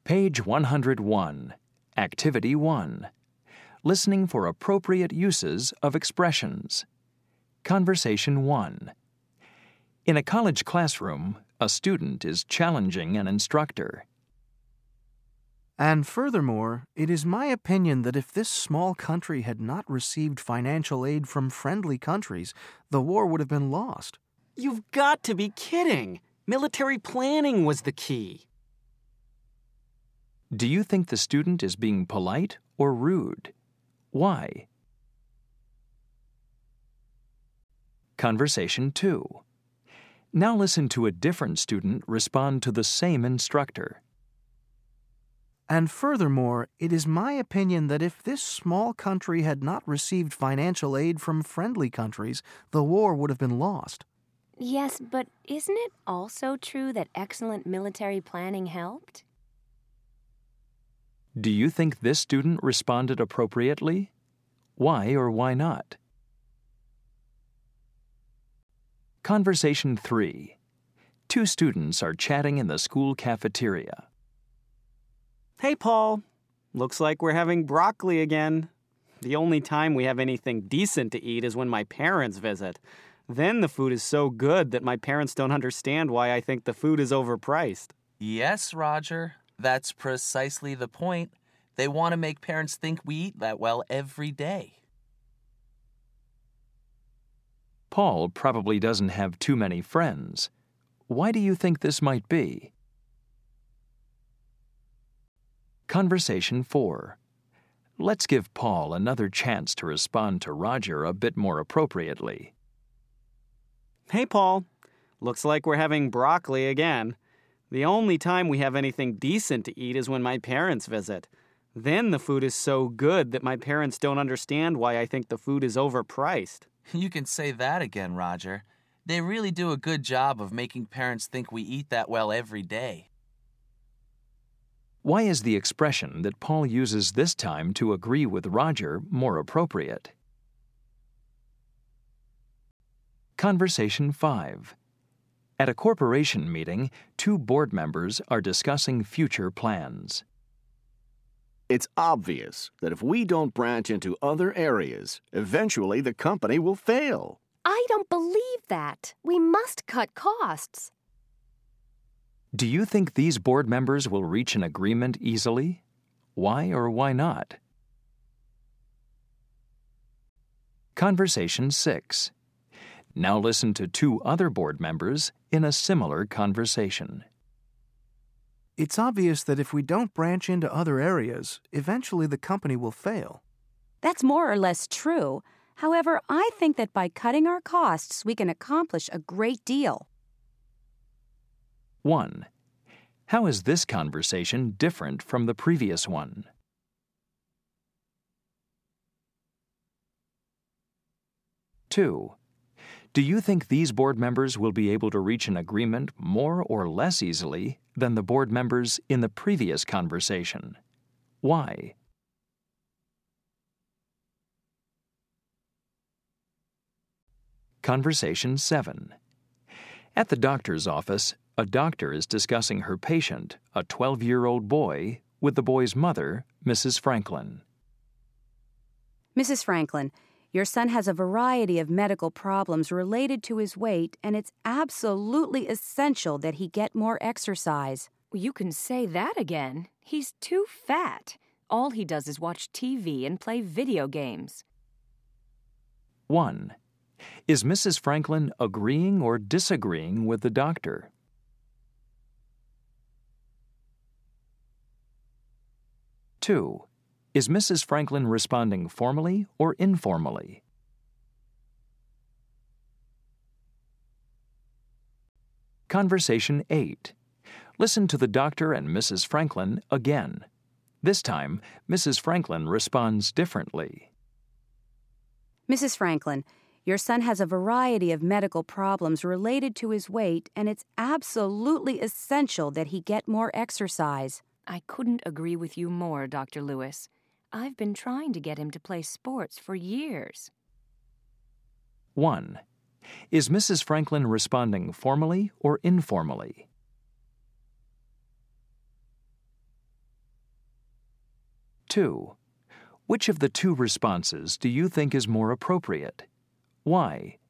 Page 101, Activity 1. Listening for appropriate uses of expressions. Conversation 1. In a college classroom, a student is challenging an instructor. And furthermore, it is my opinion that if this small country had not received financial aid from friendly countries, the war would have been lost. You've got to be kidding! Military planning was the key. Do you think the student is being polite or rude? Why? Conversation 2. Now listen to a different student respond to the same instructor. And furthermore, it is my opinion that if this small country had not received financial aid from friendly countries, the war would have been lost. Yes, but isn't it also true that excellent military planning helped? Do you think this student responded appropriately? Why or why not? Conversation 3. Two students are chatting in the school cafeteria. Hey, Paul. Looks like we're having broccoli again. The only time we have anything decent to eat is when my parents visit. Then the food is so good that my parents don't understand why I think the food is overpriced. Yes, Roger. That's precisely the point. They want to make parents think we eat that well every day. Paul probably doesn't have too many friends. Why do you think this might be? Conversation 4. Let's give Paul another chance to respond to Roger a bit more appropriately. Hey, Paul. Looks like we're having broccoli again. The only time we have anything decent to eat is when my parents visit. Then the food is so good that my parents don't understand why I think the food is overpriced. You can say that again, Roger. They really do a good job of making parents think we eat that well every day. Why is the expression that Paul uses this time to agree with Roger more appropriate? Conversation 5. At a corporation meeting, two board members are discussing future plans. It's obvious that if we don't branch into other areas, eventually the company will fail. I don't believe that. We must cut costs. Do you think these board members will reach an agreement easily? Why or why not? Conversation 6. Now listen to two other board members in a similar conversation. It's obvious that if we don't branch into other areas, eventually the company will fail. That's more or less true. However, I think that by cutting our costs, we can accomplish a great deal. 1. How is this conversation different from the previous one? 2. Do you think these board members will be able to reach an agreement more or less easily than the board members in the previous conversation? Why? Conversation 7. At the doctor's office, a doctor is discussing her patient, a 12-year-old boy, with the boy's mother, Mrs. Franklin. Mrs. Franklin, your son has a variety of medical problems related to his weight, and it's absolutely essential that he get more exercise. You can say that again. He's too fat. All he does is watch TV and play video games. 1. Is Mrs. Franklin agreeing or disagreeing with the doctor? 2. Is Mrs. Franklin responding formally or informally? Conversation 8. Listen to the doctor and Mrs. Franklin again. This time, Mrs. Franklin responds differently. Mrs. Franklin, your son has a variety of medical problems related to his weight, and it's absolutely essential that he get more exercise. I couldn't agree with you more, Dr. Lewis. I've been trying to get him to play sports for years. 1. Is Mrs. Franklin responding formally or informally? 2. Which of the two responses do you think is more appropriate? Why?